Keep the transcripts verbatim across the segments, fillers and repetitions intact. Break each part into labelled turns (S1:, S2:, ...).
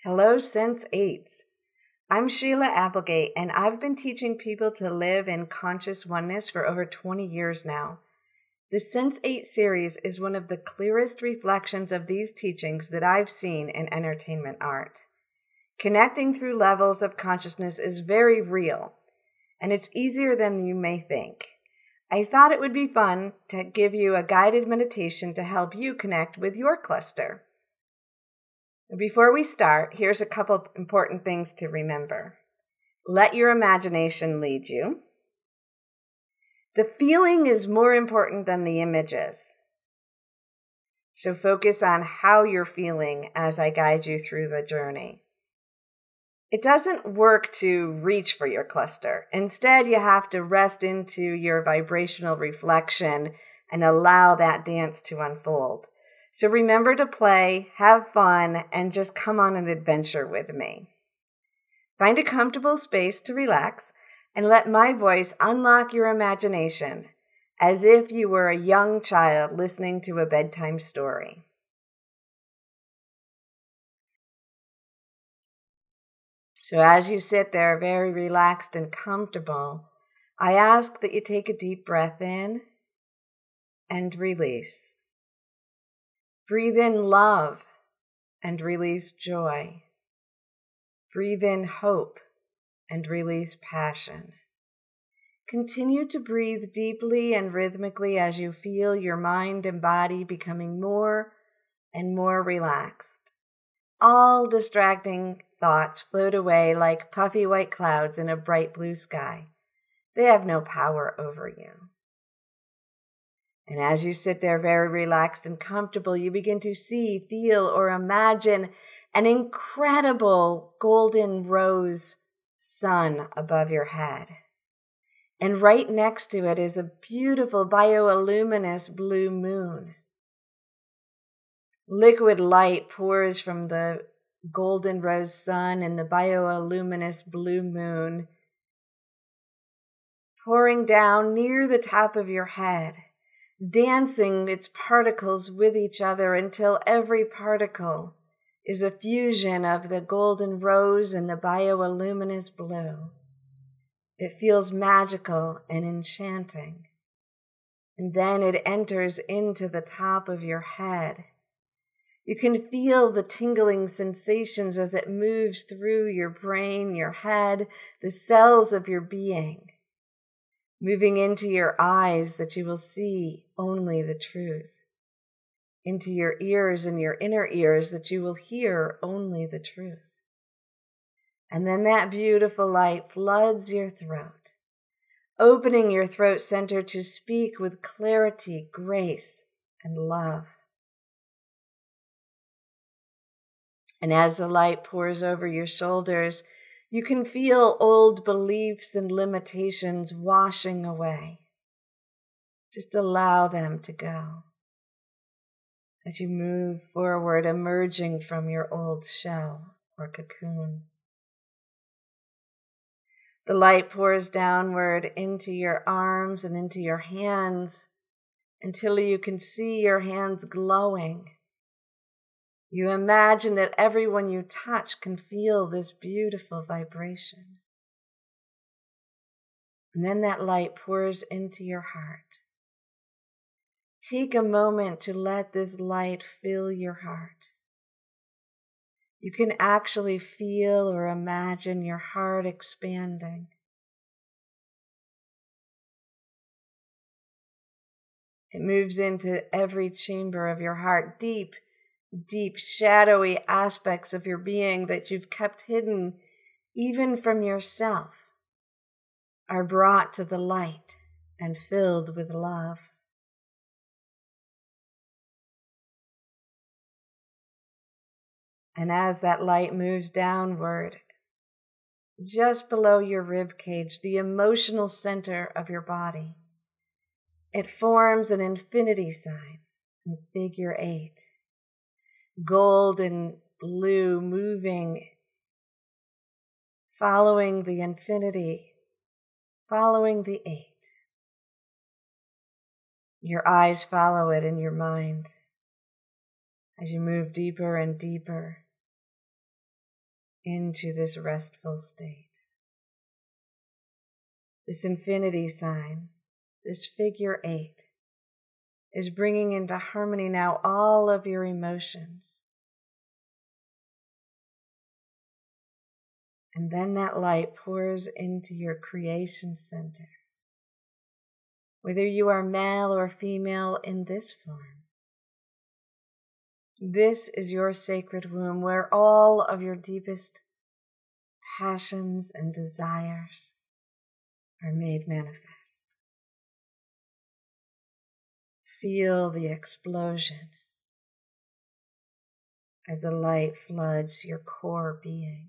S1: Hello, Sense eights. I'm Sheila Applegate, and I've been teaching people to live in conscious oneness for over twenty years now. The Sense eight series is one of the clearest reflections of these teachings that I've seen in entertainment art. Connecting through levels of consciousness is very real, and it's easier than you may think. I thought it would be fun to give you a guided meditation to help you connect with your cluster. Before we start, here's a couple important things to remember. Let your imagination lead you. The feeling is more important than the images. So focus on how you're feeling as I guide you through the journey. It doesn't work to reach for your cluster. Instead, you have to rest into your vibrational reflection and allow that dance to unfold. So remember to play, have fun, and just come on an adventure with me. Find a comfortable space to relax and let my voice unlock your imagination as if you were a young child listening to a bedtime story. So as you sit there very relaxed and comfortable, I ask that you take a deep breath in and release. Breathe in love and release joy. Breathe in hope and release passion. Continue to breathe deeply and rhythmically as you feel your mind and body becoming more and more relaxed. All distracting thoughts float away like puffy white clouds in a bright blue sky. They have no power over you. And as you sit there very relaxed and comfortable, you begin to see, feel, or imagine an incredible golden rose sun above your head. And right next to it is a beautiful bioluminescent blue moon. Liquid light pours from the golden rose sun and the bioluminescent blue moon, pouring down near the top of your head, dancing its particles with each other until every particle is a fusion of the golden rose and the bioluminescent blue. It feels magical and enchanting. And then it enters into the top of your head. You can feel the tingling sensations as it moves through your brain, your head, the cells of your being, moving into your eyes that you will see only the truth, into your ears and your inner ears that you will hear only the truth. And then that beautiful light floods your throat, opening your throat center to speak with clarity, grace, and love. And as the light pours over your shoulders, you can feel old beliefs and limitations washing away. Just allow them to go as you move forward, emerging from your old shell or cocoon. The light pours downward into your arms and into your hands until you can see your hands glowing. You imagine that everyone you touch can feel this beautiful vibration. And then that light pours into your heart. Take a moment to let this light fill your heart. You can actually feel or imagine your heart expanding. It moves into every chamber of your heart, deep, deep, shadowy aspects of your being that you've kept hidden even from yourself are brought to the light and filled with love. And as that light moves downward, just below your rib cage, the emotional center of your body, it forms an infinity sign, a figure eight, gold and blue moving, following the infinity, following the eight. Your eyes follow it in your mind as you move deeper and deeper into this restful state. This infinity sign, this figure eight, is bringing into harmony now all of your emotions. And then that light pours into your creation center. Whether you are male or female in this form, this is your sacred womb where all of your deepest passions and desires are made manifest. Feel the explosion as the light floods your core being.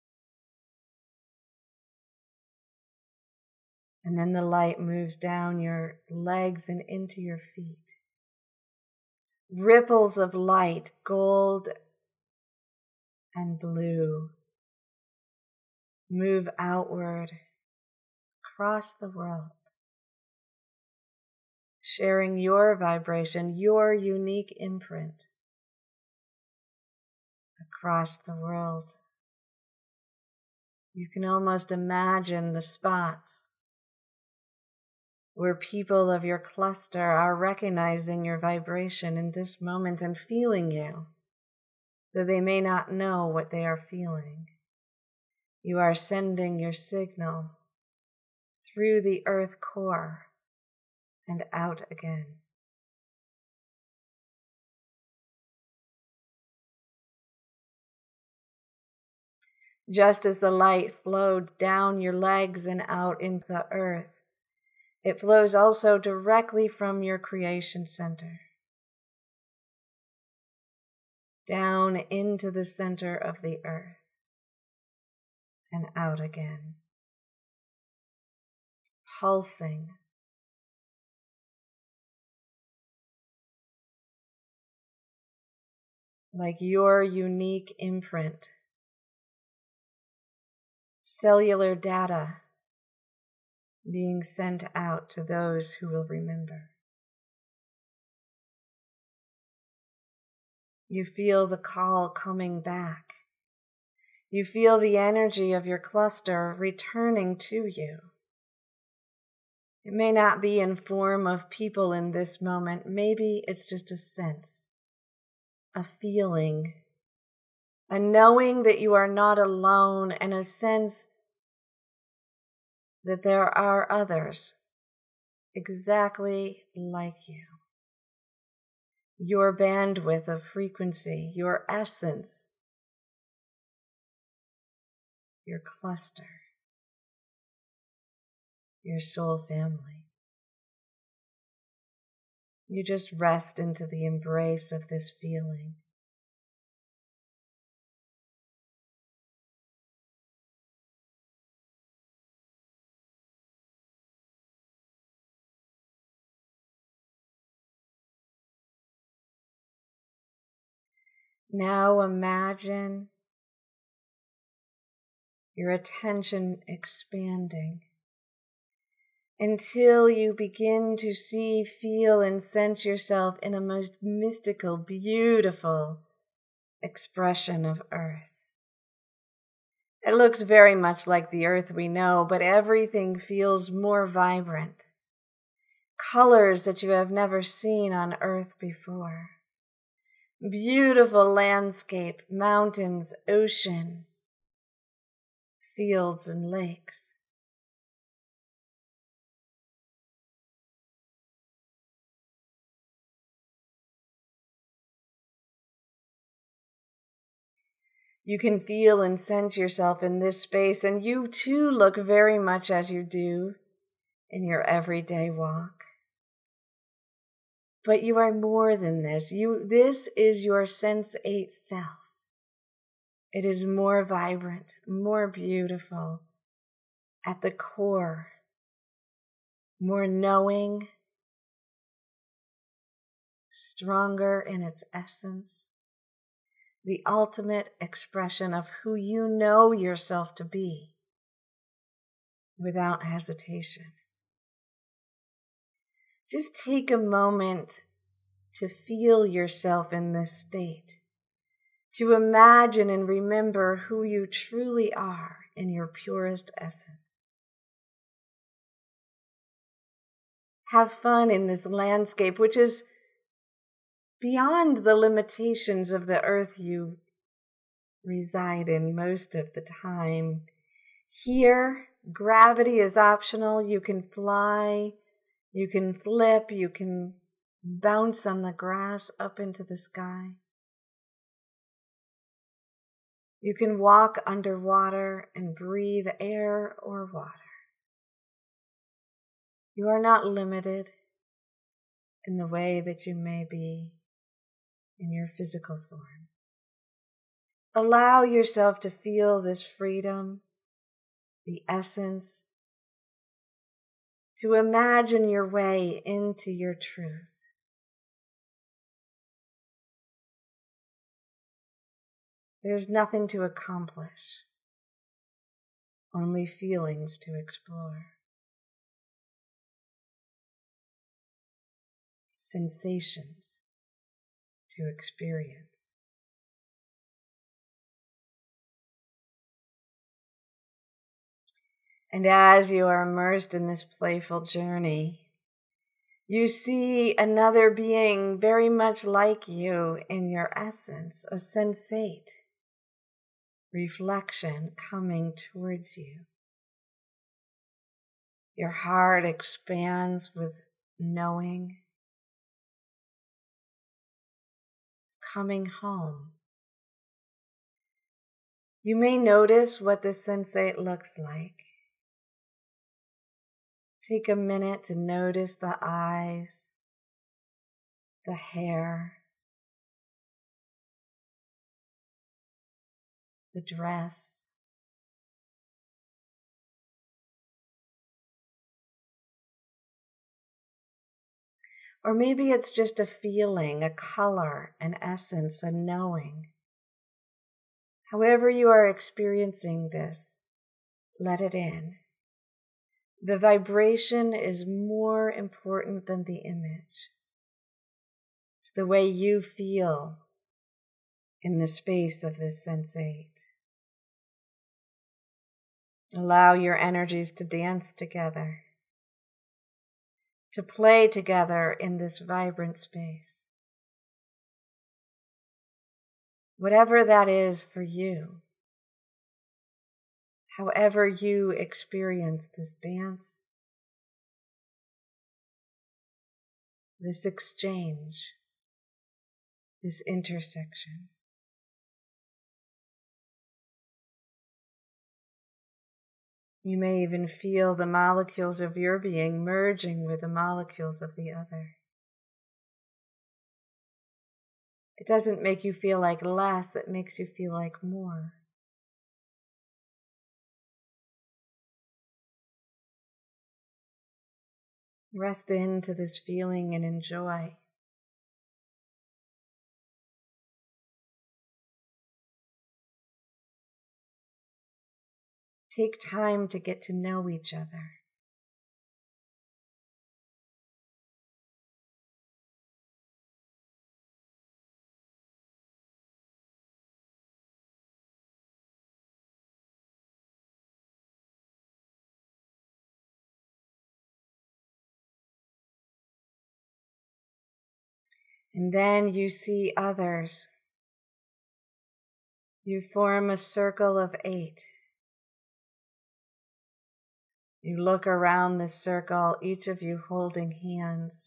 S1: And then the light moves down your legs and into your feet. Ripples of light, gold and blue, move outward across the world, sharing your vibration, your unique imprint across the world. You can almost imagine the spots where people of your cluster are recognizing your vibration in this moment and feeling you, though they may not know what they are feeling. You are sending your signal through the earth core and out again. Just as the light flowed down your legs and out into the earth, it flows also directly from your creation center, down into the center of the earth and out again, pulsing, like your unique imprint, cellular data being sent out to those who will remember. You feel the call coming back. You feel the energy of your cluster returning to you. It may not be in form of people in this moment. Maybe it's just a sense, a feeling, a knowing that you are not alone, and a sense that there are others exactly like you. Your bandwidth of frequency, your essence, your cluster, your soul family. You just rest into the embrace of this feeling. Now imagine your attention expanding until you begin to see, feel, and sense yourself in a most mystical, beautiful expression of earth. It looks very much like the earth we know, but everything feels more vibrant. Colors that you have never seen on earth before. Beautiful landscape, mountains, ocean, fields, and lakes. You can feel and sense yourself in this space, and you too look very much as you do in your everyday walk. But you are more than this. You, this is your sense eight self. It is more vibrant, more beautiful at the core, more knowing, stronger in its essence, the ultimate expression of who you know yourself to be without hesitation. Just take a moment to feel yourself in this state. to imagine and remember who you truly are in your purest essence. Have fun in this landscape, which is beyond the limitations of the earth you reside in most of the time. Here, gravity is optional. You can fly, you can flip, you can bounce on the grass up into the sky. You can walk underwater and breathe air or water. You are not limited in the way that you may be in your physical form. Allow yourself to feel this freedom, the essence, to imagine your way into your truth. There's nothing to accomplish, only feelings to explore. Sensations to experience. And as you are immersed in this playful journey, you see another being very much like you in your essence, a sensate, reflection coming towards you. Your heart expands with knowing, coming home. You may notice what this sensate looks like. Take a minute to notice the eyes, the hair, the dress. Or maybe it's just a feeling, a color, an essence, a knowing. However you are experiencing this, let it in. The vibration is more important than the image. It's the way you feel in the space of this sensate. Allow your energies to dance together, to play together in this vibrant space. Whatever that is for you, however you experience this dance, this exchange, this intersection. You may even feel the molecules of your being merging with the molecules of the other. It doesn't make you feel like less, it makes you feel like more. Rest into this feeling and enjoy. Take time to get to know each other. And then you see others. You form a circle of eight. You look around this circle, each of you holding hands.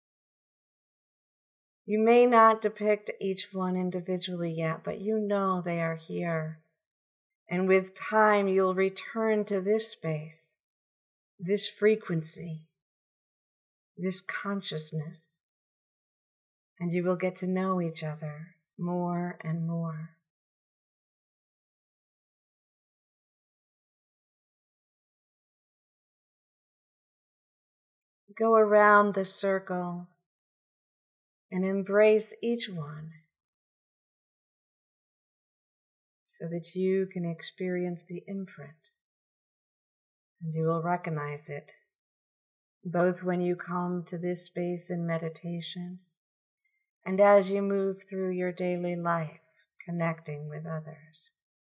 S1: You may not depict each one individually yet, but you know they are here. And with time, you'll return to this space, this frequency, this consciousness, and you will get to know each other more and more. Go around the circle and embrace each one so that you can experience the imprint, and you will recognize it both when you come to this space in meditation and as you move through your daily life, connecting with others.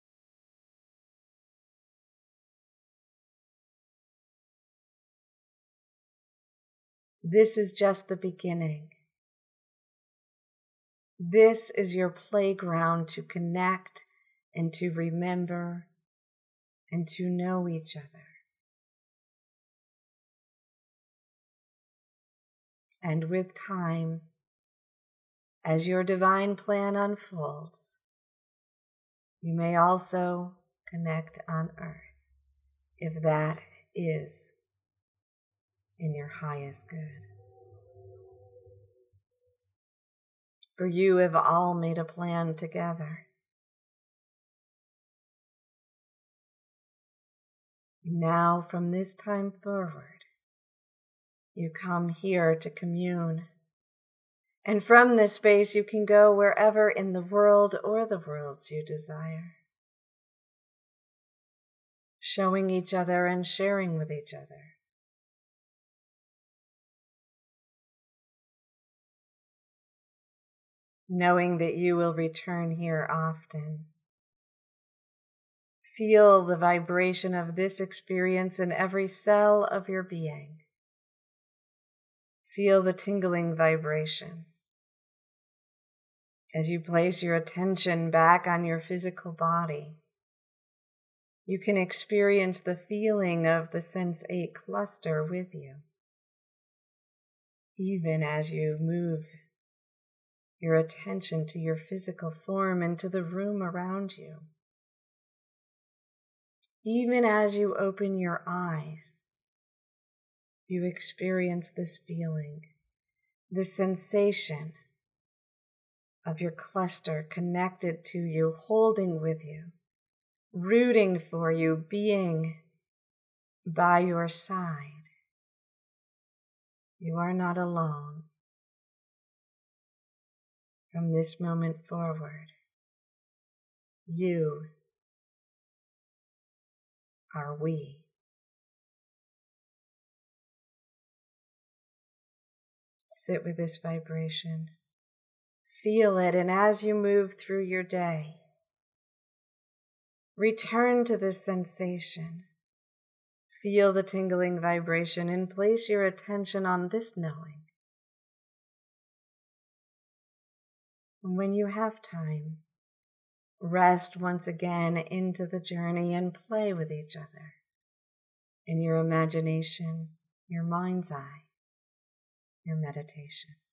S1: This is just the beginning. This is your playground to connect and to remember and to know each other. And with time, as your divine plan unfolds, you may also connect on earth, if that is in your highest good. For you have all made a plan together. Now, from this time forward, you come here to commune. And from this space, you can go wherever in the world or the worlds you desire, showing each other and sharing with each other. Knowing that you will return here often. Feel the vibration of this experience in every cell of your being. Feel the tingling vibration as you place your attention back on your physical body. You can experience the feeling of the Sense eight cluster with you, even as you move your attention to your physical form and to the room around you. Even as you open your eyes, you experience this feeling, this sensation of your cluster connected to you, holding with you, rooting for you, being by your side. You are not alone. From this moment forward, you are we. Sit with this vibration. Feel it, and as you move through your day, return to this sensation. Feel the tingling vibration and place your attention on this knowing. And when you have time, rest once again into the journey and play with each other in your imagination, your mind's eye, your meditation.